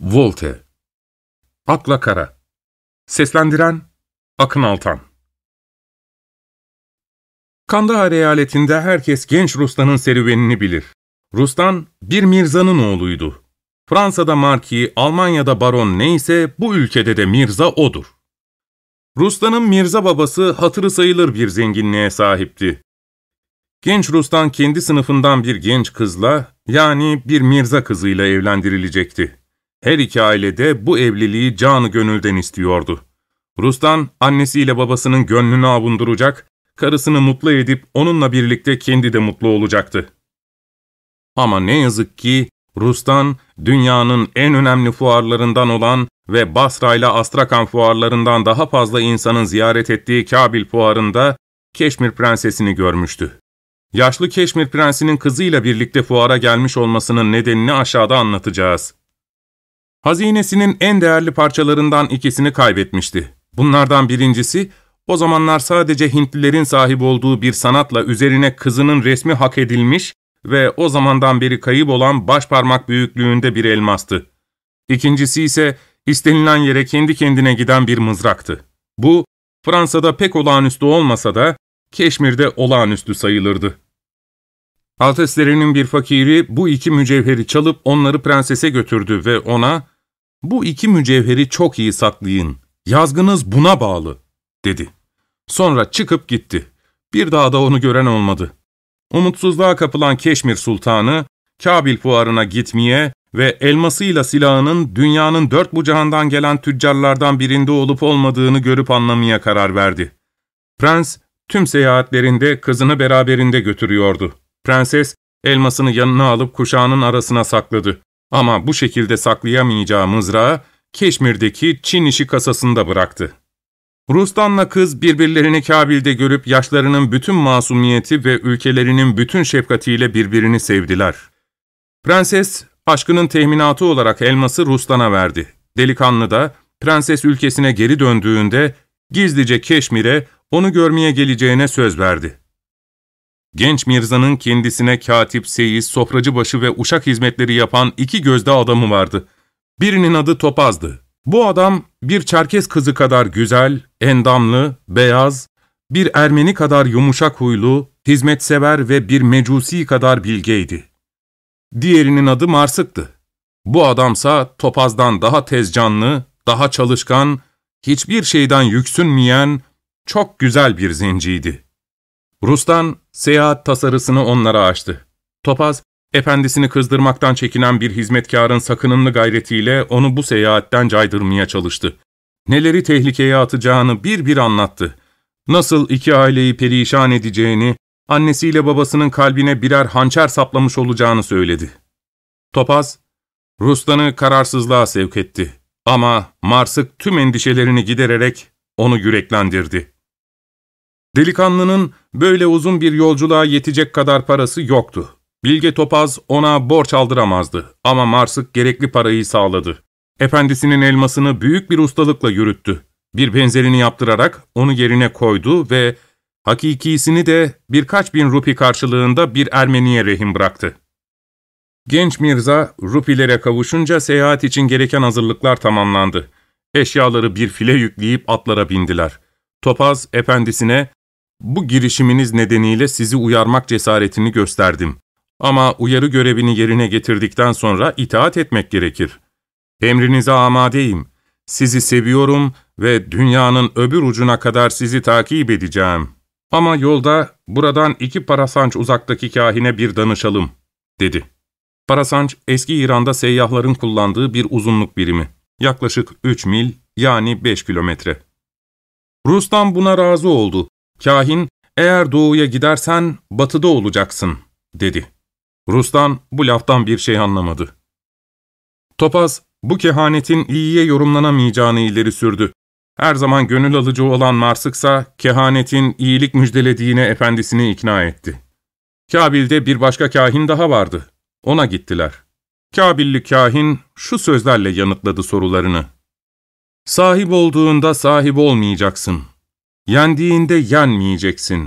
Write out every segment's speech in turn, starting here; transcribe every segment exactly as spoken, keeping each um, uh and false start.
Volte. Akla Kara. Seslendiren Akın Altan. Kandahar eyaletinde herkes genç Rustan'ın serüvenini bilir. Rustan, bir mirzanın oğluydu. Fransa'da marki, Almanya'da baron neyse bu ülkede de mirza odur. Rustan'ın mirza babası hatırı sayılır bir zenginliğe sahipti. Genç Rustan kendi sınıfından bir genç kızla, yani bir mirza kızıyla evlendirilecekti. Her iki aile de bu evliliği canı gönülden istiyordu. Rustan, annesiyle babasının gönlünü avunduracak, karısını mutlu edip onunla birlikte kendi de mutlu olacaktı. Ama ne yazık ki Rustan, dünyanın en önemli fuarlarından olan ve Basra ile Astrakan fuarlarından daha fazla insanın ziyaret ettiği Kabil fuarında Keşmir prensesini görmüştü. Yaşlı Keşmir prensinin kızıyla birlikte fuara gelmiş olmasının nedenini aşağıda anlatacağız. Hazinesinin en değerli parçalarından ikisini kaybetmişti. Bunlardan birincisi, o zamanlar sadece Hintlilerin sahip olduğu bir sanatla üzerine kızının resmi hak edilmiş ve o zamandan beri kayıp olan başparmak büyüklüğünde bir elmastı. İkincisi ise istenilen yere kendi kendine giden bir mızraktı. Bu, Fransa'da pek olağanüstü olmasa da Keşmir'de olağanüstü sayılırdı. Alteslerinin bir fakiri bu iki mücevheri çalıp onları prensese götürdü ve ona, ''Bu iki mücevheri çok iyi saklayın, yazgınız buna bağlı.'' dedi. Sonra çıkıp gitti. Bir daha da onu gören olmadı. Umutsuzluğa kapılan Keşmir Sultanı, Kabil fuarına gitmeye ve elmasıyla silahının dünyanın dört bucağından gelen tüccarlardan birinde olup olmadığını görüp anlamaya karar verdi. Prens, tüm seyahatlerinde kızını beraberinde götürüyordu. Prenses, elmasını yanına alıp kuşağının arasına sakladı. Ama bu şekilde saklayamayacağı mızrağı Keşmir'deki Çin işi kasasında bıraktı. Rustan'la kız birbirlerini Kabil'de görüp yaşlarının bütün masumiyeti ve ülkelerinin bütün şefkatiyle birbirini sevdiler. Prenses, aşkının teminatı olarak elması Rustan'a verdi. Delikanlı da, prenses ülkesine geri döndüğünde gizlice Keşmir'e onu görmeye geleceğine söz verdi. Genç Mirza'nın kendisine katip, seyiz, sofracıbaşı ve uşak hizmetleri yapan iki gözde adamı vardı. Birinin adı Topaz'dı. Bu adam bir Çerkez kızı kadar güzel, endamlı, beyaz, bir Ermeni kadar yumuşak huylu, hizmetsever ve bir Mecusi kadar bilgeydi. Diğerinin adı Marsık'tı. Bu adamsa Topaz'dan daha tezcanlı, daha çalışkan, hiçbir şeyden yüksünmeyen, çok güzel bir zenciydi. Rustan, seyahat tasarısını onlara açtı. Topaz, efendisini kızdırmaktan çekinen bir hizmetkarın sakınımlı gayretiyle onu bu seyahatten caydırmaya çalıştı. Neleri tehlikeye atacağını bir bir anlattı. Nasıl iki aileyi perişan edeceğini, annesiyle babasının kalbine birer hançer saplamış olacağını söyledi. Topaz, Rustan'ı kararsızlığa sevk etti. Ama Marsık tüm endişelerini gidererek onu yüreklendirdi. Delikanlının böyle uzun bir yolculuğa yetecek kadar parası yoktu. Bilge Topaz ona borç aldıramazdı ama Marsık gerekli parayı sağladı. Efendisinin elmasını büyük bir ustalıkla yürüttü. Bir benzerini yaptırarak onu yerine koydu ve hakikisini de birkaç bin rupi karşılığında bir Ermeniye rehin bıraktı. Genç Mirza rupilere kavuşunca seyahat için gereken hazırlıklar tamamlandı. Eşyaları bir file yükleyip atlara bindiler. Topaz efendisine, ''Bu girişiminiz nedeniyle sizi uyarmak cesaretini gösterdim. Ama uyarı görevini yerine getirdikten sonra itaat etmek gerekir. Emrinize amadeyim. Sizi seviyorum ve dünyanın öbür ucuna kadar sizi takip edeceğim. Ama yolda buradan iki parasanç uzaktaki kahine bir danışalım.'' dedi. Parasanç, eski İran'da seyyahların kullandığı bir uzunluk birimi. Yaklaşık üç mil, yani beş kilometre. Rustam buna razı oldu. Kahin, ''Eğer doğuya gidersen batıda olacaksın.'' dedi. Rustam bu laftan bir şey anlamadı. Topaz, bu kehanetin iyiye yorumlanamayacağını ileri sürdü. Her zaman gönül alıcı olan Marsıksa, kehanetin iyilik müjdelediğine efendisini ikna etti. Kabil'de bir başka kahin daha vardı. Ona gittiler. Kabilli kahin şu sözlerle yanıtladı sorularını. ''Sahip olduğunda sahip olmayacaksın. Yendiğinde yenmeyeceksin.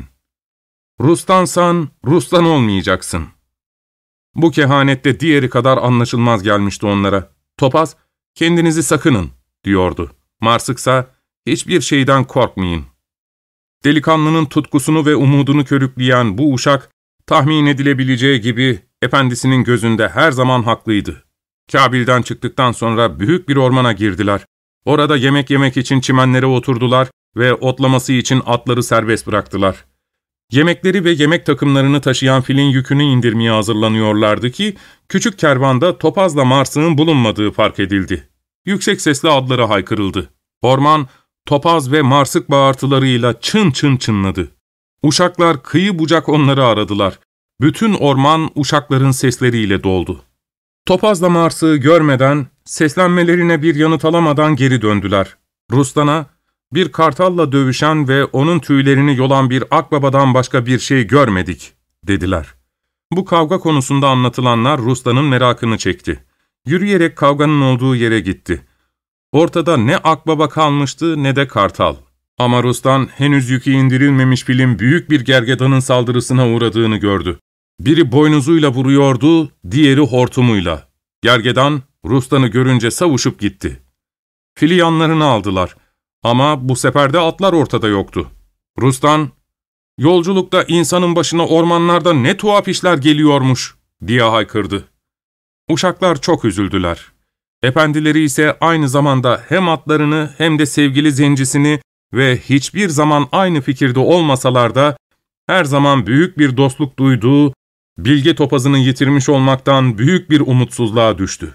Rustansan Rustan olmayacaksın.'' Bu kehanette diğeri kadar anlaşılmaz gelmişti onlara. Topaz, kendinizi sakının diyordu. Marsıksa hiçbir şeyden korkmayın. Delikanlının tutkusunu ve umudunu körükleyen bu uşak, tahmin edilebileceği gibi efendisinin gözünde her zaman haklıydı. Kabil'den çıktıktan sonra büyük bir ormana girdiler. Orada yemek yemek için çimenlere oturdular ve otlaması için atları serbest bıraktılar. Yemekleri ve yemek takımlarını taşıyan filin yükünü indirmeye hazırlanıyorlardı ki, küçük kervanda Topaz'la Mars'ın bulunmadığı fark edildi. Yüksek sesle adları haykırıldı. Orman, Topaz ve Marsık bağırtılarıyla çın çın çınladı. Uşaklar kıyı bucak onları aradılar. Bütün orman uşakların sesleriyle doldu. Topaz'la Mars'ı görmeden, seslenmelerine bir yanıt alamadan geri döndüler. Rustan'a, bir kartalla dövüşen ve onun tüylerini yolan bir akbabadan başka bir şey görmedik, dediler. Bu kavga konusunda anlatılanlar Rustan'ın merakını çekti. Yürüyerek kavganın olduğu yere gitti. Ortada ne akbaba kalmıştı ne de kartal. Ama Rustan henüz yükü indirilmemiş filin büyük bir gergedanın saldırısına uğradığını gördü. Biri boynuzuyla vuruyordu, diğeri hortumuyla. Gergedan, Rustan'ı görünce savuşup gitti. Fili yanlarına aldılar. Ama bu sefer de atlar ortada yoktu. Rustan, "Yolculukta insanın başına ormanlarda ne tuhaf işler geliyormuş," diye haykırdı. Uşaklar çok üzüldüler. Efendileri ise aynı zamanda hem atlarını hem de sevgili zencisini ve hiçbir zaman aynı fikirde olmasalar da her zaman büyük bir dostluk duyduğu Bilge Topaz'ını yitirmiş olmaktan büyük bir umutsuzluğa düştü.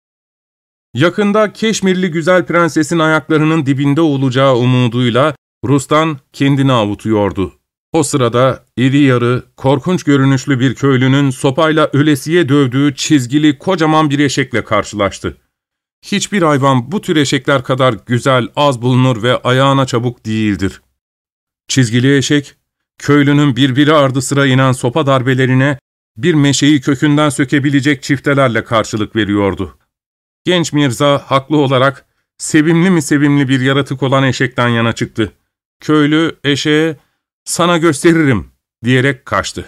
Yakında Keşmirli güzel prensesin ayaklarının dibinde olacağı umuduyla Rustan kendini avutuyordu. O sırada iri yarı, korkunç görünüşlü bir köylünün sopayla ölesiye dövdüğü çizgili kocaman bir eşekle karşılaştı. Hiçbir hayvan bu tür eşekler kadar güzel, az bulunur ve ayağına çabuk değildir. Çizgili eşek, köylünün birbiri ardı sıra inen sopa darbelerine bir meşeyi kökünden sökebilecek çiftelerle karşılık veriyordu. Genç Mirza haklı olarak sevimli mi sevimli bir yaratık olan eşekten yana çıktı. Köylü eşeğe "Sana gösteririm," diyerek kaçtı.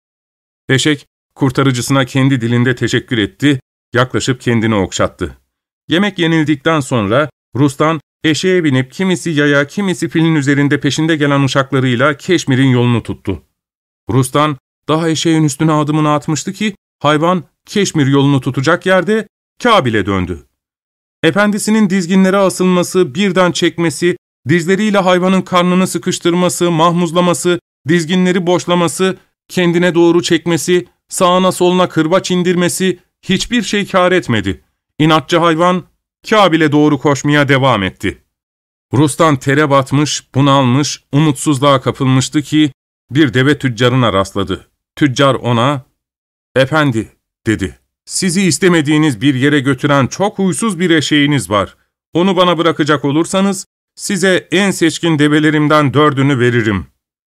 Eşek kurtarıcısına kendi dilinde teşekkür etti, yaklaşıp kendini okşattı. Yemek yenildikten sonra Rustan eşeğe binip kimisi yaya kimisi filin üzerinde peşinde gelen uşaklarıyla Keşmir'in yolunu tuttu. Rustan daha eşeğin üstüne adımını atmıştı ki hayvan Keşmir yolunu tutacak yerde Kabil'e döndü. Efendisinin dizginlere asılması, birden çekmesi, dizleriyle hayvanın karnını sıkıştırması, mahmuzlaması, dizginleri boşlaması, kendine doğru çekmesi, sağına soluna kırbaç indirmesi hiçbir şey kâr etmedi. İnatçı hayvan Kabil'e doğru koşmaya devam etti. Rustan tere batmış, bunalmış, umutsuzluğa kapılmıştı ki bir deve tüccarına rastladı. Tüccar ona, "Efendi," dedi, "sizi istemediğiniz bir yere götüren çok huysuz bir eşeğiniz var. Onu bana bırakacak olursanız size en seçkin develerimden dördünü veririm."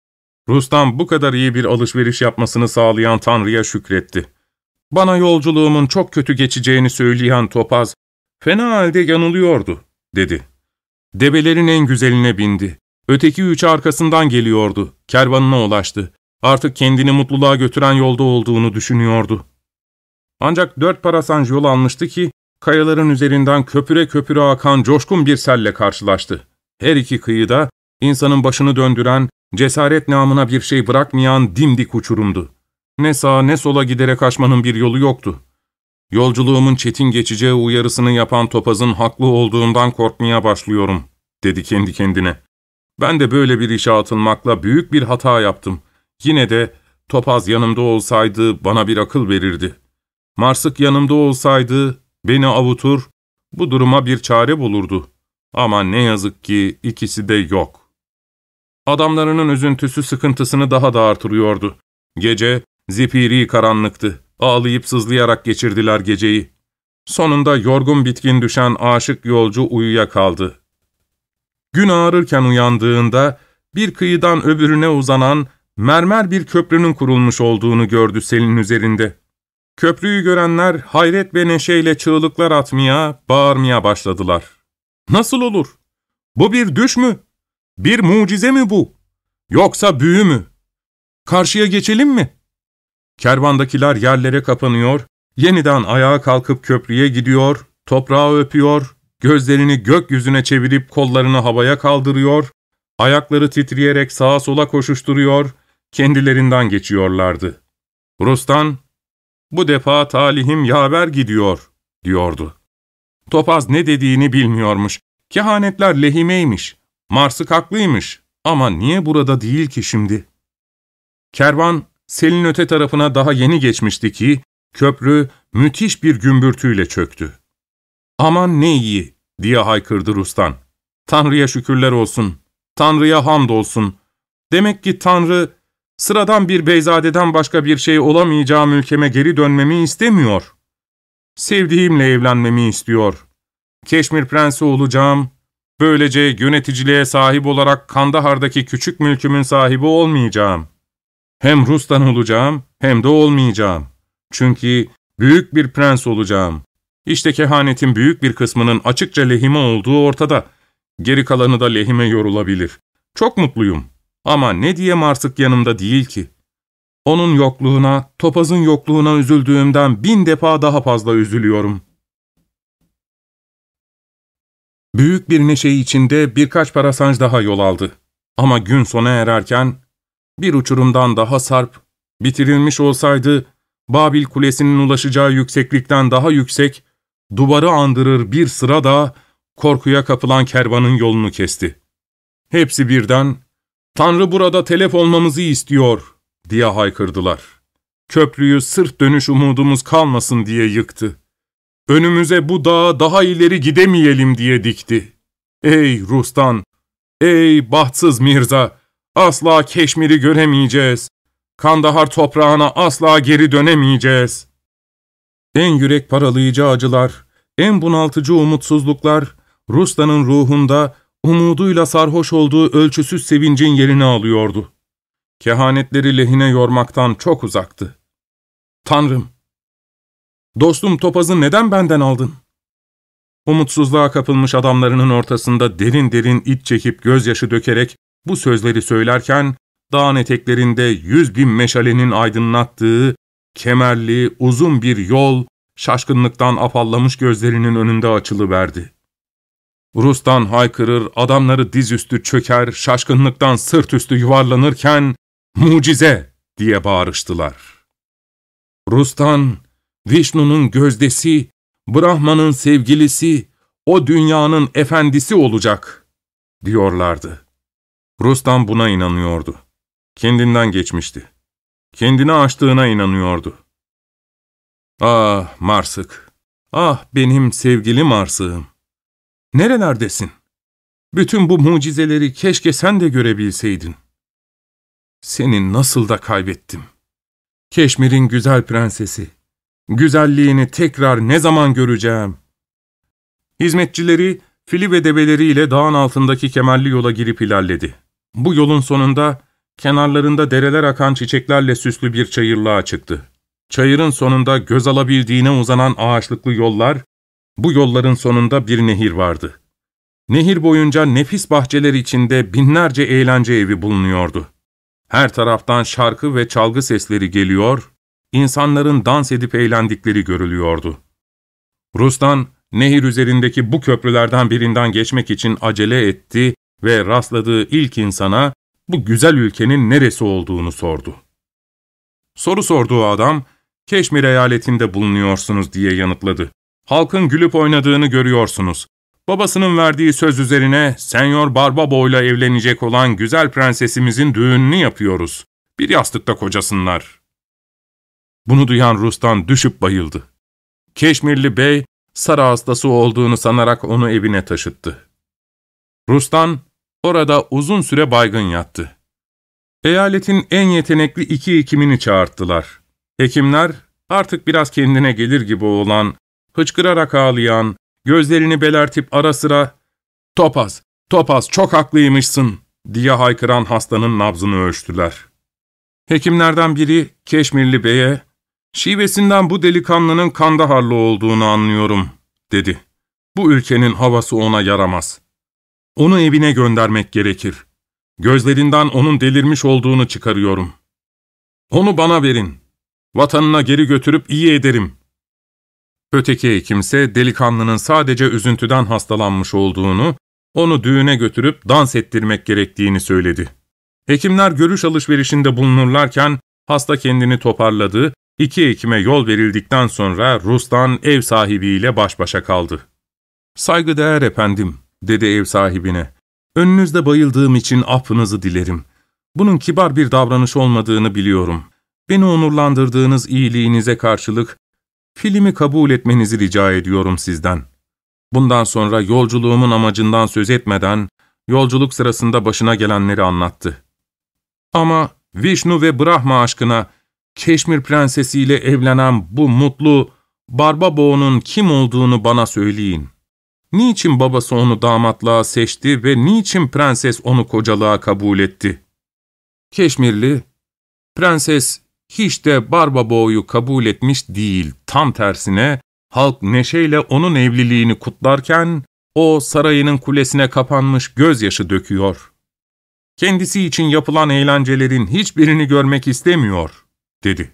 Rustam bu kadar iyi bir alışveriş yapmasını sağlayan Tanrı'ya şükretti. Bana yolculuğumun çok kötü geçeceğini söyleyen Topaz, "Fena halde yanılıyordu," dedi. Develerin en güzeline bindi. Öteki üçü arkasından geliyordu. Kervanına ulaştı. Artık kendini mutluluğa götüren yolda olduğunu düşünüyordu. Ancak dört parasanj yol almıştı ki, kayaların üzerinden köpüre köpüre akan coşkun bir selle karşılaştı. Her iki kıyıda, insanın başını döndüren, cesaret namına bir şey bırakmayan dimdik uçurumdu. Ne sağa ne sola giderek aşmanın bir yolu yoktu. "Yolculuğumun çetin geçeceği uyarısını yapan Topaz'ın haklı olduğundan korkmaya başlıyorum," dedi kendi kendine. "Ben de böyle bir işe atılmakla büyük bir hata yaptım. Yine de Topaz yanımda olsaydı bana bir akıl verirdi. Marsık yanımda olsaydı beni avutur, bu duruma bir çare bulurdu. Ama ne yazık ki ikisi de yok." Adamlarının üzüntüsü sıkıntısını daha da artırıyordu. Gece zifiri karanlıktı. Ağlayıp sızlayarak geçirdiler geceyi. Sonunda yorgun bitkin düşen aşık yolcu uyuyakaldı. Gün ağarırken uyandığında bir kıyıdan öbürüne uzanan mermer bir köprünün kurulmuş olduğunu gördü selin üzerinde. Köprüyü görenler hayret ve neşeyle çığlıklar atmaya, bağırmaya başladılar. "Nasıl olur? Bu bir düş mü? Bir mucize mi bu? Yoksa büyü mü? Karşıya geçelim mi?" Kervandakiler yerlere kapanıyor, yeniden ayağa kalkıp köprüye gidiyor, toprağı öpüyor, gözlerini gökyüzüne çevirip kollarını havaya kaldırıyor, ayakları titreyerek sağa sola koşuşturuyor, kendilerinden geçiyorlardı. Rustan, ''Bu defa talihim yaver gidiyor.'' diyordu. Topaz ne dediğini bilmiyormuş. Kehanetler lehimeymiş. Marsık haklıymış. Ama niye burada değil ki şimdi? Kervan, selin öte tarafına daha yeni geçmişti ki, köprü müthiş bir gümbürtüyle çöktü. ''Aman ne iyi!'' diye haykırdı Rustan. ''Tanrı'ya şükürler olsun. Tanrı'ya hamdolsun. Demek ki Tanrı, sıradan bir beyzadeden başka bir şey olamayacağım ülkeme geri dönmemi istemiyor. Sevdiğimle evlenmemi istiyor. Keşmir prensi olacağım. Böylece yöneticiliğe sahip olarak Kandahar'daki küçük mülkümün sahibi olmayacağım. Hem Rus'tan olacağım hem de olmayacağım. Çünkü büyük bir prens olacağım. İşte kehanetin büyük bir kısmının açıkça lehime olduğu ortada. Geri kalanı da lehime yorulabilir. Çok mutluyum. Ama ne diye Marsık yanımda değil ki? Onun yokluğuna, Topaz'ın yokluğuna üzüldüğümden bin defa daha fazla üzülüyorum. Büyük bir neşe içinde birkaç parasanj daha yol aldı. Ama gün sona ererken, bir uçurumdan daha sarp, bitirilmiş olsaydı, Babil Kulesi'nin ulaşacağı yükseklikten daha yüksek, duvarı andırır bir sıra da korkuya kapılan kervanın yolunu kesti. Hepsi birden, ''Tanrı burada telef olmamızı istiyor.'' diye haykırdılar. Köprüyü sırf dönüş umudumuz kalmasın diye yıktı. Önümüze bu dağa daha ileri gidemeyelim diye dikti. Ey Rustan, ey bahtsız Mirza, asla Keşmir'i göremeyeceğiz. Kandahar toprağına asla geri dönemeyeceğiz. En yürek paralayıcı acılar, en bunaltıcı umutsuzluklar, Rustan'ın ruhunda umuduyla sarhoş olduğu ölçüsüz sevincin yerini alıyordu. Kehanetleri lehine yormaktan çok uzaktı. ''Tanrım, dostum Topaz'ı neden benden aldın?'' Umutsuzluğa kapılmış adamlarının ortasında derin derin iç çekip gözyaşı dökerek bu sözleri söylerken, dağın eteklerinde yüz bin meşalenin aydınlattığı, kemerli, uzun bir yol, şaşkınlıktan afallamış gözlerinin önünde açılıverdi. Rustan haykırır, adamları dizüstü çöker, şaşkınlıktan sırt üstü yuvarlanırken, ''Mucize!'' diye bağırıştılar. Rustan, Vişnu'nun gözdesi, Brahma'nın sevgilisi, o dünyanın efendisi olacak, diyorlardı. Rustan buna inanıyordu. Kendinden geçmişti. Kendini aştığına inanıyordu. Ah Marsık, ah benim sevgili Marsığım. Nerelerdesin? Bütün bu mucizeleri keşke sen de görebilseydin. Seni nasıl da kaybettim. Keşmir'in güzel prensesi. Güzelliğini tekrar ne zaman göreceğim? Hizmetçileri, fili ve develeriyle dağın altındaki kemerli yola girip ilerledi. Bu yolun sonunda, kenarlarında dereler akan çiçeklerle süslü bir çayırlığa çıktı. Çayırın sonunda göz alabildiğine uzanan ağaçlıklı yollar, bu yolların sonunda bir nehir vardı. Nehir boyunca nefis bahçeler içinde binlerce eğlence evi bulunuyordu. Her taraftan şarkı ve çalgı sesleri geliyor, insanların dans edip eğlendikleri görülüyordu. Rustan, nehir üzerindeki bu köprülerden birinden geçmek için acele etti ve rastladığı ilk insana bu güzel ülkenin neresi olduğunu sordu. Soru sorduğu adam, ''Keşmir eyaletinde bulunuyorsunuz.'' diye yanıtladı. ''Halkın gülüp oynadığını görüyorsunuz. Babasının verdiği söz üzerine Senyor Barbabo'yla evlenecek olan güzel prensesimizin düğününü yapıyoruz. Bir yastıkta kocasınlar.'' Bunu duyan Rustan düşüp bayıldı. Keşmirli bey, sarı hastası olduğunu sanarak onu evine taşıttı. Rustan, orada uzun süre baygın yattı. Eyaletin en yetenekli iki hekimini çağırttılar. Hekimler, artık biraz kendine gelir gibi olan, hıçkırarak ağlayan, gözlerini belertip ara sıra, ''Topaz, Topaz çok haklıymışsın.'' diye haykıran hastanın nabzını ölçtüler. Hekimlerden biri, Keşmirli beye, ''Şivesinden bu delikanlının Kandaharlı olduğunu anlıyorum.'' dedi. ''Bu ülkenin havası ona yaramaz. Onu evine göndermek gerekir. Gözlerinden onun delirmiş olduğunu çıkarıyorum. Onu bana verin. Vatanına geri götürüp iyi ederim.'' Öteki hekimse delikanlının sadece üzüntüden hastalanmış olduğunu, onu düğüne götürüp dans ettirmek gerektiğini söyledi. Hekimler görüş alışverişinde bulunurlarken hasta kendini toparladı, iki hekime yol verildikten sonra Rustan ev sahibiyle baş başa kaldı. ''Saygıdeğer efendim'' dedi ev sahibine. ''Önünüzde bayıldığım için affınızı dilerim. Bunun kibar bir davranış olmadığını biliyorum. Beni onurlandırdığınız iyiliğinize karşılık filmi kabul etmenizi rica ediyorum sizden.'' Bundan sonra yolculuğumun amacından söz etmeden, yolculuk sırasında başına gelenleri anlattı. ''Ama Vişnu ve Brahma aşkına Keşmir prensesiyle evlenen bu mutlu Barbabo'nun kim olduğunu bana söyleyin. Niçin babası onu damatlığa seçti ve niçin prenses onu kocalığa kabul etti?'' Keşmirli, ''Prenses hiç de Barbabo'yu kabul etmiş değil, tam tersine halk neşeyle onun evliliğini kutlarken o sarayının kulesine kapanmış gözyaşı döküyor. Kendisi için yapılan eğlencelerin hiçbirini görmek istemiyor.'' dedi.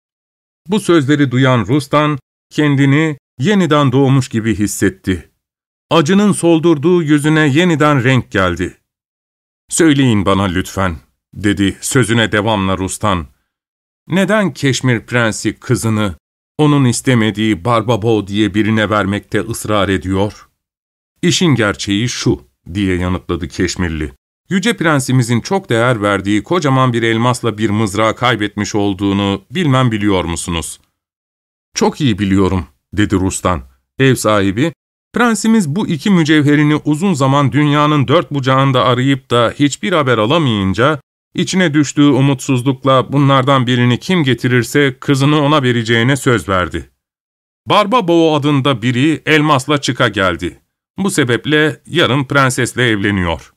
Bu sözleri duyan Rustan kendini yeniden doğmuş gibi hissetti. Acının soldurduğu yüzüne yeniden renk geldi. ''Söyleyin bana lütfen'' dedi sözüne devamla Rustan. ''Neden Keşmir prensi kızını onun istemediği Barbabo diye birine vermekte ısrar ediyor?'' ''İşin gerçeği şu'' diye yanıtladı Keşmirli. ''Yüce prensimizin çok değer verdiği kocaman bir elmasla bir mızrağı kaybetmiş olduğunu bilmem biliyor musunuz?'' ''Çok iyi biliyorum'' dedi Rustan. Ev sahibi, ''Prensimiz bu iki mücevherini uzun zaman dünyanın dört bucağında arayıp da hiçbir haber alamayınca, içine düştüğü umutsuzlukla bunlardan birini kim getirirse kızını ona vereceğine söz verdi. Barbabo adında biri elmasla çıka geldi. Bu sebeple yarın prensesle evleniyor.''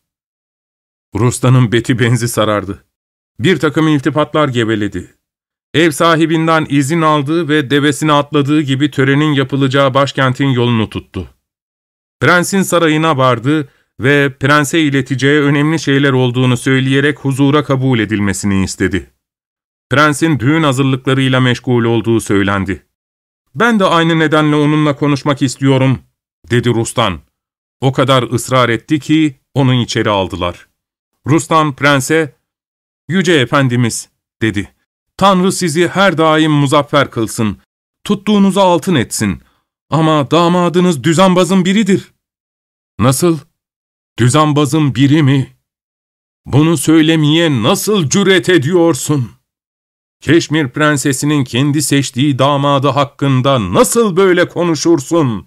Rustan'ın beti benzi sarardı. Bir takım iltifatlar geveledi. Ev sahibinden izin aldı ve devesine atladığı gibi törenin yapılacağı başkentin yolunu tuttu. Prensin sarayına vardı ve prense ileteceği önemli şeyler olduğunu söyleyerek huzura kabul edilmesini istedi. Prensin düğün hazırlıklarıyla meşgul olduğu söylendi. ''Ben de aynı nedenle onunla konuşmak istiyorum'' dedi Rustan. O kadar ısrar etti ki onu içeri aldılar. Rustan prense, ''Yüce efendimiz'' dedi. ''Tanrı sizi her daim muzaffer kılsın, tuttuğunuzu altın etsin. Ama damadınız düzenbazın biridir.'' ''Nasıl? Düzenbazın biri mi? Bunu söylemeye nasıl cüret ediyorsun? Keşmir prensesinin kendi seçtiği damadı hakkında nasıl böyle konuşursun?''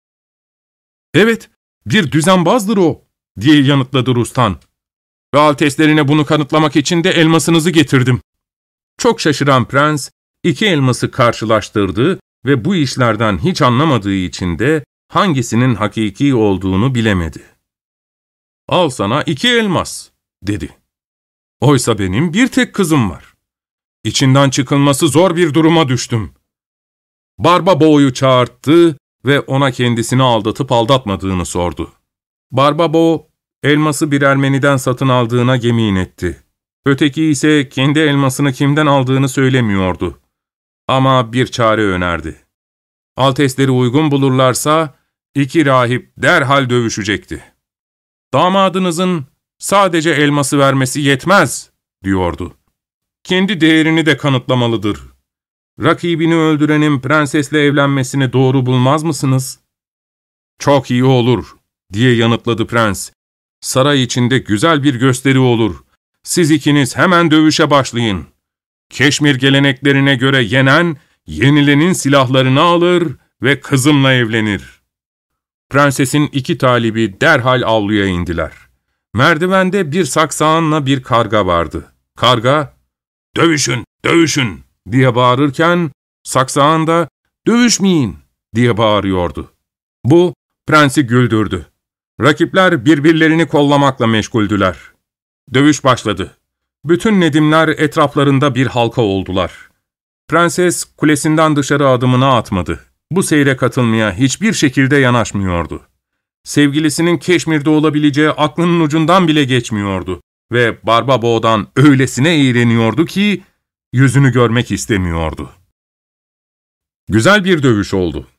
''Evet, bir düzenbazdır o'' diye yanıtladı Rustan. ''Ve alteslerine bunu kanıtlamak için de elmasınızı getirdim.'' Çok şaşıran prens, iki elması karşılaştırdı ve bu işlerden hiç anlamadığı için de hangisinin hakiki olduğunu bilemedi. ''Al sana iki elmas'' dedi. ''Oysa benim bir tek kızım var. İçinden çıkılması zor bir duruma düştüm.'' Barbabo'yu çağırttı ve ona kendisini aldatıp aldatmadığını sordu. Barbabo, elması bir Ermeniden satın aldığına yemin etti. Öteki ise kendi elmasını kimden aldığını söylemiyordu. Ama bir çare önerdi. Altesleri uygun bulurlarsa iki rahip derhal dövüşecekti. ''Damadınızın sadece elması vermesi yetmez'' diyordu. ''Kendi değerini de kanıtlamalıdır. Rakibini öldürenin prensesle evlenmesini doğru bulmaz mısınız?'' ''Çok iyi olur'' diye yanıtladı prens. ''Saray içinde güzel bir gösteri olur. Siz ikiniz hemen dövüşe başlayın. Keşmir geleneklerine göre yenen, yenilenin silahlarını alır ve kızımla evlenir.'' Prensesin iki talibi derhal avluya indiler. Merdivende bir saksağanla bir karga vardı. Karga, ''Dövüşün, dövüşün'' diye bağırırken, saksağan da ''Dövüşmeyin'' diye bağırıyordu. Bu, prensi güldürdü. Rakipler birbirlerini kollamakla meşguldüler. Dövüş başladı. Bütün nedimler etraflarında bir halka oldular. Prenses kulesinden dışarı adımını atmadı. Bu seyre katılmaya hiçbir şekilde yanaşmıyordu. Sevgilisinin Keşmir'de olabileceği aklının ucundan bile geçmiyordu ve Barbabo'dan öylesine iğreniyordu ki yüzünü görmek istemiyordu. Güzel bir dövüş oldu.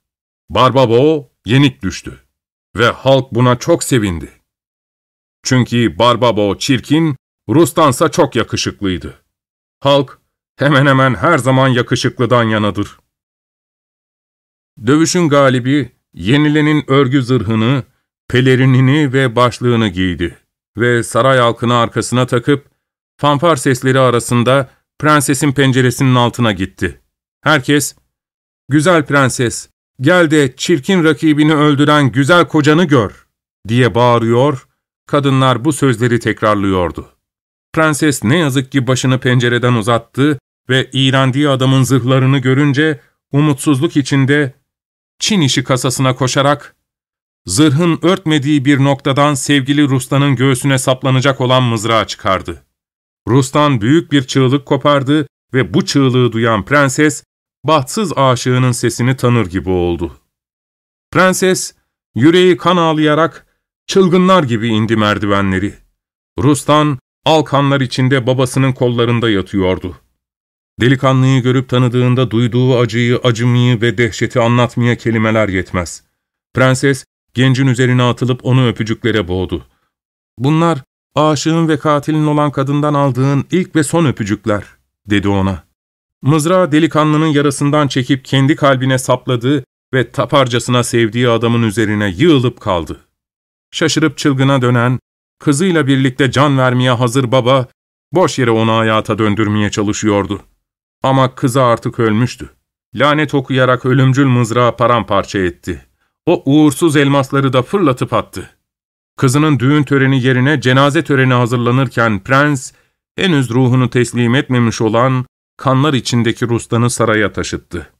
Barbabo yenik düştü ve halk buna çok sevindi. Çünkü Barbabo çirkin, Rustansa çok yakışıklıydı. Halk hemen hemen her zaman yakışıklıdan yanadır. Dövüşün galibi, yenilenin örgü zırhını, pelerinini ve başlığını giydi ve saray halkını arkasına takıp, fanfar sesleri arasında prensesin penceresinin altına gitti. Herkes, ''Güzel prenses, gel de çirkin rakibini öldüren güzel kocanı gör.'' diye bağırıyor, kadınlar bu sözleri tekrarlıyordu. Prenses ne yazık ki başını pencereden uzattı ve iğrendiği adamın zırhlarını görünce umutsuzluk içinde Çin işi kasasına koşarak zırhın örtmediği bir noktadan sevgili Rustan'ın göğsüne saplanacak olan mızrağı çıkardı. Rustan büyük bir çığlık kopardı ve bu çığlığı duyan prenses, bahtsız aşığının sesini tanır gibi oldu. Prenses, yüreği kan ağlayarak çılgınlar gibi indi merdivenleri. Rustan, al kanlar içinde babasının kollarında yatıyordu. Delikanlıyı görüp tanıdığında duyduğu acıyı, acımayı ve dehşeti anlatmaya kelimeler yetmez. Prenses, gencin üzerine atılıp onu öpücüklere boğdu. ''Bunlar, aşığın ve katilin olan kadından aldığın ilk ve son öpücükler.'' dedi ona. Mızrağı delikanlının yarasından çekip kendi kalbine sapladı ve taparcasına sevdiği adamın üzerine yığılıp kaldı. Şaşırıp çılgına dönen, kızıyla birlikte can vermeye hazır baba, boş yere onu hayata döndürmeye çalışıyordu. Ama kızı artık ölmüştü. Lanet okuyarak ölümcül mızrağı paramparça etti. O uğursuz elmasları da fırlatıp attı. Kızının düğün töreni yerine cenaze töreni hazırlanırken prens, henüz ruhunu teslim etmemiş olan kanlar içindeki Rustan'ı saraya taşıttı.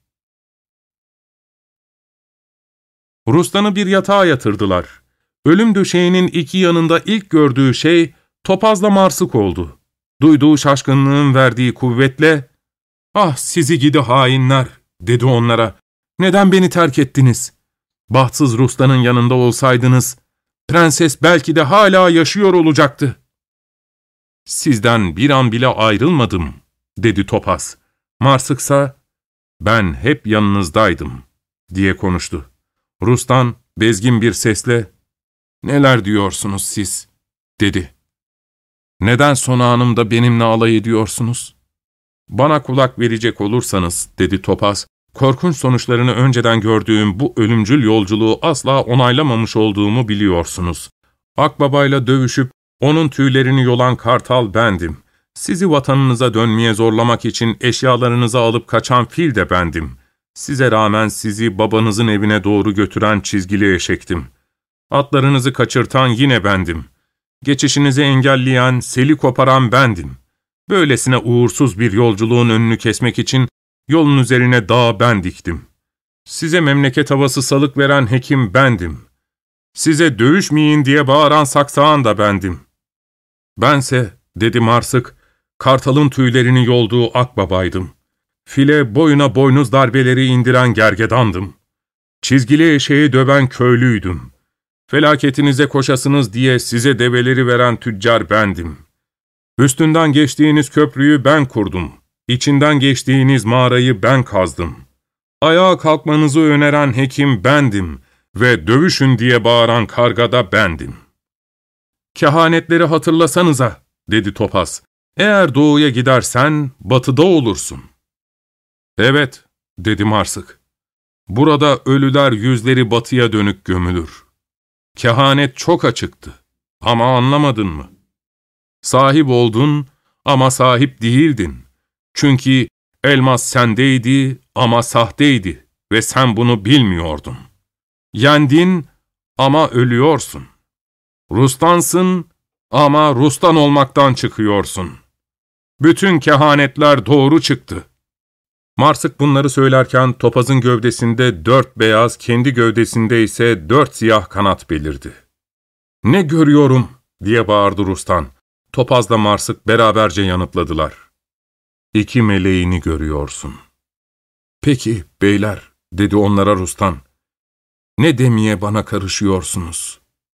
Rustan'ı bir yatağa yatırdılar. Ölüm döşeğinin iki yanında ilk gördüğü şey topazla marsık oldu. Duyduğu şaşkınlığın verdiği kuvvetle, ''Ah sizi gidi hainler!'' dedi onlara. ''Neden beni terk ettiniz? Bahtsız Rustan'ın yanında olsaydınız, prenses belki de hala yaşıyor olacaktı.'' ''Sizden bir an bile ayrılmadım.'' dedi Topaz. Marsıksa, ''Ben hep yanınızdaydım.'' diye konuştu. Rustan bezgin bir sesle, ''Neler diyorsunuz siz?'' dedi. ''Neden son anımda benimle alay ediyorsunuz?'' ''Bana kulak verecek olursanız'' dedi Topaz, ''korkunç sonuçlarını önceden gördüğüm bu ölümcül yolculuğu asla onaylamamış olduğumu biliyorsunuz. Akbaba'yla dövüşüp onun tüylerini yolan kartal bendim. Sizi vatanınıza dönmeye zorlamak için eşyalarınızı alıp kaçan fil de bendim. Size rağmen sizi babanızın evine doğru götüren çizgili eşektim. Atlarınızı kaçırtan yine bendim. Geçişinizi engelleyen, seli koparan bendim. Böylesine uğursuz bir yolculuğun önünü kesmek için yolun üzerine dağ ben diktim. Size memleket havası salık veren hekim bendim. Size dövüşmeyin diye bağıran saksağan da bendim. Bense, dedi Marsık, kartalın tüylerini yolduğu akbabaydım. File boyuna boynuz darbeleri indiren gergedandım. Çizgili eşeği döven köylüydüm. Felaketinize koşasınız diye size develeri veren tüccar bendim. Üstünden geçtiğiniz köprüyü ben kurdum. İçinden geçtiğiniz mağarayı ben kazdım. Ayağa kalkmanızı öneren hekim bendim ve dövüşün diye bağıran karga da bendim. ''Kehanetleri hatırlasanıza'' dedi Topaz. ''Eğer doğuya gidersen batıda olursun.'' ''Evet'' dedi Marsık. ''Burada ölüler yüzleri batıya dönük gömülür. Kehanet çok açıktı ama anlamadın mı? Sahip oldun ama sahip değildin. Çünkü elmas sendeydi ama sahteydi ve sen bunu bilmiyordun. Yendin ama ölüyorsun. Rustansın ama Rustan olmaktan çıkıyorsun. Bütün kehanetler doğru çıktı.'' Marsık bunları söylerken Topaz'ın gövdesinde dört beyaz, kendi gövdesinde ise dört siyah kanat belirdi. ''Ne görüyorum?'' diye bağırdı Rustan. Topaz'la Marsık beraberce yanıtladılar. ''İki meleğini görüyorsun.'' ''Peki beyler'' dedi onlara Rustan. ''Ne demeye bana karışıyorsunuz?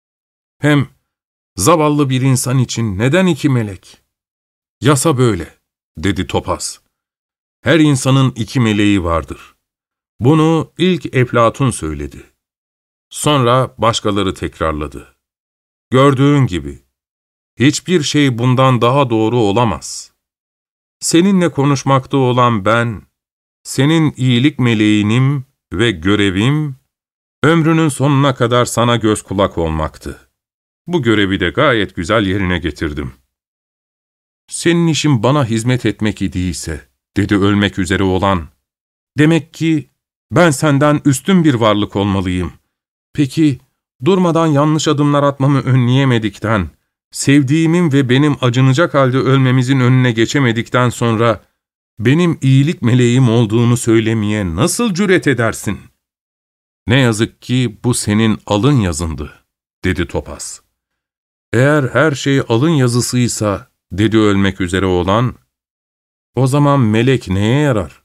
Hem zavallı bir insan için neden iki melek?'' ''Yasa böyle'' dedi Topaz. ''Her insanın iki meleği vardır. Bunu ilk Eflatun söyledi. Sonra başkaları tekrarladı. Gördüğün gibi, hiçbir şey bundan daha doğru olamaz. Seninle konuşmakta olan ben, senin iyilik meleğinim ve görevim, ömrünün sonuna kadar sana göz kulak olmaktı. Bu görevi de gayet güzel yerine getirdim. Senin işin bana hizmet etmek idiyse, dedi ölmek üzere olan, demek ki ben senden üstün bir varlık olmalıyım. Peki, durmadan yanlış adımlar atmamı önleyemedikten, sevdiğimin ve benim acınacak halde ölmemizin önüne geçemedikten sonra, benim iyilik meleğim olduğunu söylemeye nasıl cüret edersin? Ne yazık ki bu senin alın yazındı, dedi Topaz. Eğer her şey alın yazısıysa, dedi ölmek üzere olan, o zaman melek neye yarar?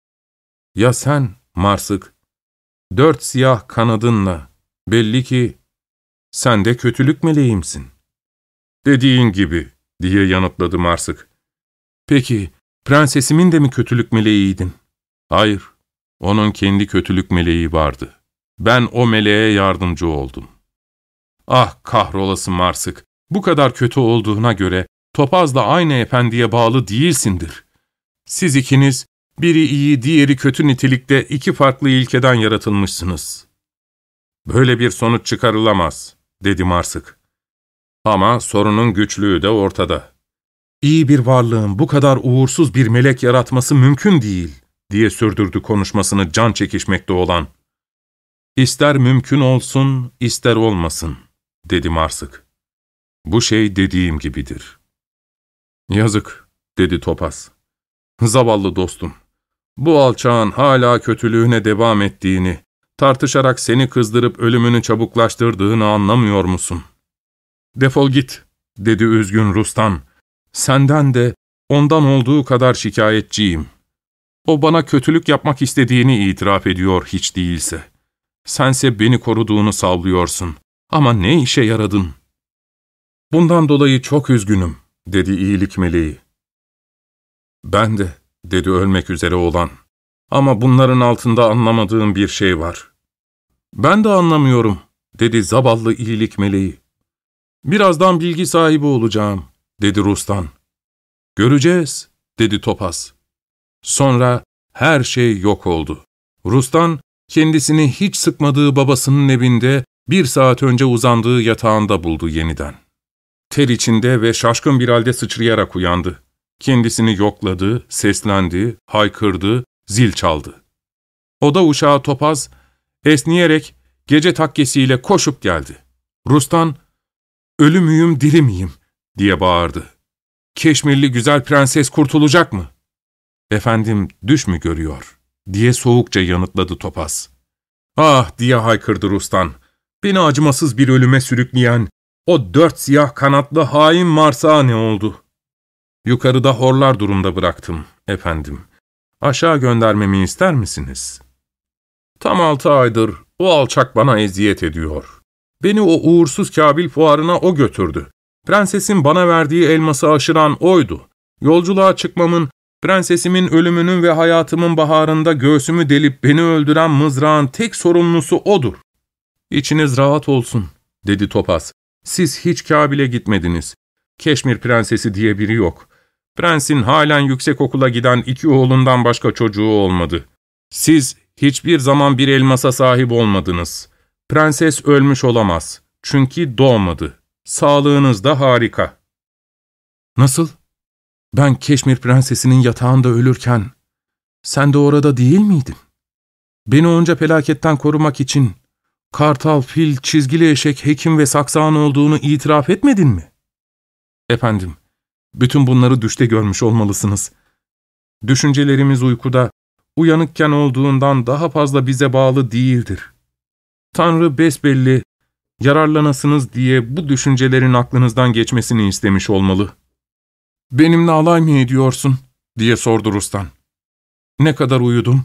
Ya sen, Marsık, dört siyah kanadınla, belli ki sen de kötülük meleğimsin. Dediğin gibi, diye yanıtladı Marsık. Peki, prensesimin de mi kötülük meleğiydin? Hayır, onun kendi kötülük meleği vardı. Ben o meleğe yardımcı oldum. Ah kahrolası Marsık, bu kadar kötü olduğuna göre Topaz'la aynı efendiye bağlı değilsindir. Siz ikiniz, biri iyi, diğeri kötü nitelikte iki farklı ilkeden yaratılmışsınız. Böyle bir sonuç çıkarılamaz, dedi Marsık. Ama sorunun güçlüğü de ortada. İyi bir varlığın bu kadar uğursuz bir melek yaratması mümkün değil, diye sürdürdü konuşmasını can çekişmekte olan. İster mümkün olsun, ister olmasın, dedi Marsık. Bu şey dediğim gibidir. Yazık, dedi Topaz. Zavallı dostum, bu alçağın hala kötülüğüne devam ettiğini, tartışarak seni kızdırıp ölümünü çabuklaştırdığını anlamıyor musun? Defol git, dedi üzgün Rustan. Senden de ondan olduğu kadar şikayetçiyim. O bana kötülük yapmak istediğini itiraf ediyor hiç değilse. Sense beni koruduğunu savunuyorsun. Ama ne işe yaradın? Bundan dolayı çok üzgünüm, dedi iyilik meleği. Ben de, dedi ölmek üzere olan. Ama bunların altında anlamadığım bir şey var. Ben de anlamıyorum, dedi zavallı iyilik meleği. Birazdan bilgi sahibi olacağım, dedi Rustan. Göreceğiz, dedi Topaz. Sonra her şey yok oldu. Rustan, kendisini hiç sıkmadığı babasının evinde bir saat önce uzandığı yatağında buldu yeniden. Ter içinde ve şaşkın bir halde sıçrayarak uyandı. Kendisini yokladı, seslendi, haykırdı, zil çaldı. Oda uşağı Topaz, esniyerek gece takkesiyle koşup geldi. Rustan, "Ölü müyüm, diri miyim?" diye bağırdı. "Keşmirli güzel prenses kurtulacak mı?" "Efendim, düş mü görüyor?" diye soğukça yanıtladı Topaz. "Ah!" diye haykırdı Rustan. "Beni acımasız bir ölüme sürükleyen o dört siyah kanatlı hain Mars'a ne oldu?" "Yukarıda horlar durumda bıraktım, efendim. Aşağı göndermemi ister misiniz?" "Tam altı aydır o alçak bana eziyet ediyor. Beni o uğursuz Kabil fuarına o götürdü. Prensesin bana verdiği elması aşıran oydu. Yolculuğa çıkmamın, prensesimin ölümünün ve hayatımın baharında göğsümü delip beni öldüren mızrağın tek sorumlusu odur." "İçiniz rahat olsun," dedi Topaz. "Siz hiç Kabil'e gitmediniz. Keşmir prensesi diye biri yok. Prensin halen yüksek okula giden iki oğlundan başka çocuğu olmadı. Siz hiçbir zaman bir elmasa sahip olmadınız. Prenses ölmüş olamaz. Çünkü doğmadı. Sağlığınız da harika." "Nasıl? Ben Keşmir prensesinin yatağında ölürken sen de orada değil miydin? Beni onca felaketten korumak için kartal, fil, çizgili eşek, hekim ve saksağın olduğunu itiraf etmedin mi?" "Efendim, bütün bunları düşte görmüş olmalısınız. Düşüncelerimiz uykuda, uyanıkken olduğundan daha fazla bize bağlı değildir. Tanrı besbelli, yararlanasınız diye bu düşüncelerin aklınızdan geçmesini istemiş olmalı." "Benimle alay mı ediyorsun?" diye sordu Rustan. "Ne kadar uyudum?"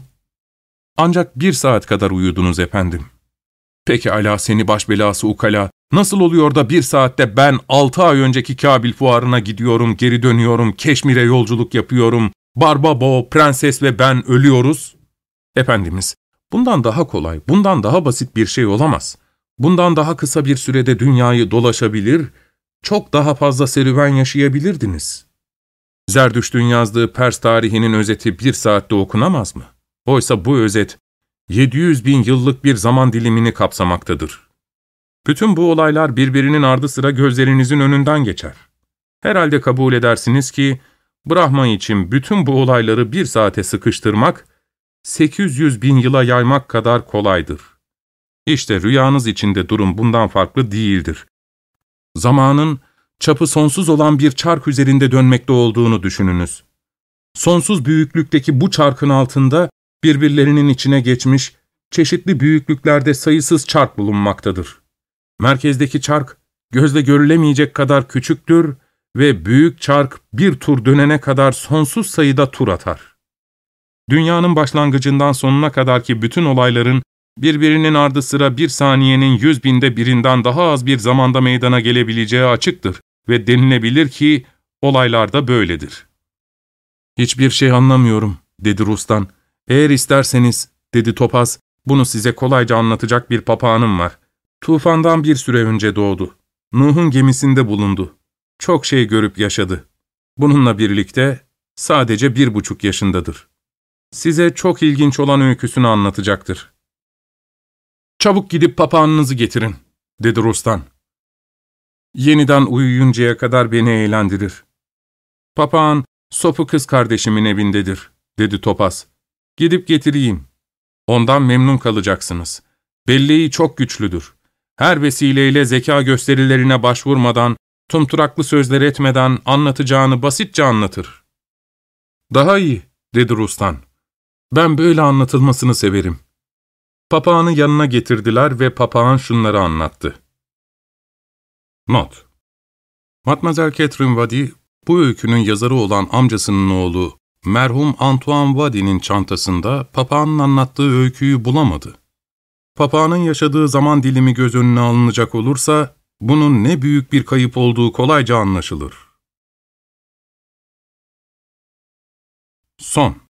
"Ancak bir saat kadar uyudunuz efendim." "Pekala seni baş belası ukala, nasıl oluyor da bir saatte ben altı ay önceki Kabil fuarına gidiyorum, geri dönüyorum, Keşmir'e yolculuk yapıyorum, Barbabo, prenses ve ben ölüyoruz?" "Efendimiz, Bundan daha kolay, bundan daha basit bir şey olamaz. Bundan daha kısa bir sürede dünyayı dolaşabilir, çok daha fazla serüven yaşayabilirdiniz. Zerdüşt'ün yazdığı Pers tarihinin özeti bir saatte okunamaz mı? Oysa bu özet, yedi yüz bin yıllık bir zaman dilimini kapsamaktadır. Bütün bu olaylar birbirinin ardı sıra gözlerinizin önünden geçer. Herhalde kabul edersiniz ki, Brahma için bütün bu olayları bir saate sıkıştırmak, sekiz yüz bin yıla yaymak kadar kolaydır. İşte rüyanız içinde durum bundan farklı değildir. Zamanın, çapı sonsuz olan bir çark üzerinde dönmekte olduğunu düşününüz. Sonsuz büyüklükteki bu çarkın altında, birbirlerinin içine geçmiş, çeşitli büyüklüklerde sayısız çark bulunmaktadır. Merkezdeki çark, gözle görülemeyecek kadar küçüktür ve büyük çark bir tur dönene kadar sonsuz sayıda tur atar. Dünyanın başlangıcından sonuna kadarki bütün olayların, birbirinin ardı sıra bir saniyenin yüz binde birinden daha az bir zamanda meydana gelebileceği açıktır ve denilebilir ki, olaylar da böyledir. ''Hiçbir şey anlamıyorum.'' dedi Rustan. ''Eğer isterseniz.'' dedi Topaz, ''bunu size kolayca anlatacak bir papağanım var. Tufandan bir süre önce doğdu. Nuh'un gemisinde bulundu. Çok şey görüp yaşadı. Bununla birlikte sadece bir buçuk yaşındadır. Size çok ilginç olan öyküsünü anlatacaktır.'' ''Çabuk gidip papağanınızı getirin.'' dedi Rustan. ''Yeniden uyuyuncaya kadar beni eğlendirir.'' ''Papağan, Sofu kız kardeşimin evindedir.'' dedi Topaz. ''Gidip getireyim. Ondan memnun kalacaksınız. Belleği çok güçlüdür. Her vesileyle zeka gösterilerine başvurmadan, tumturaklı sözler etmeden anlatacağını basitçe anlatır.'' ''Daha iyi.'' dedi Rustan. ''Ben böyle anlatılmasını severim.'' Papağanı yanına getirdiler ve papağan şunları anlattı. Not: Mademoiselle Catherine Wady, bu öykünün yazarı olan amcasının oğlu, merhum Antoine Wady'nin çantasında papağanın anlattığı öyküyü bulamadı. Papağanın yaşadığı zaman dilimi göz önüne alınacak olursa, bunun ne büyük bir kayıp olduğu kolayca anlaşılır. Son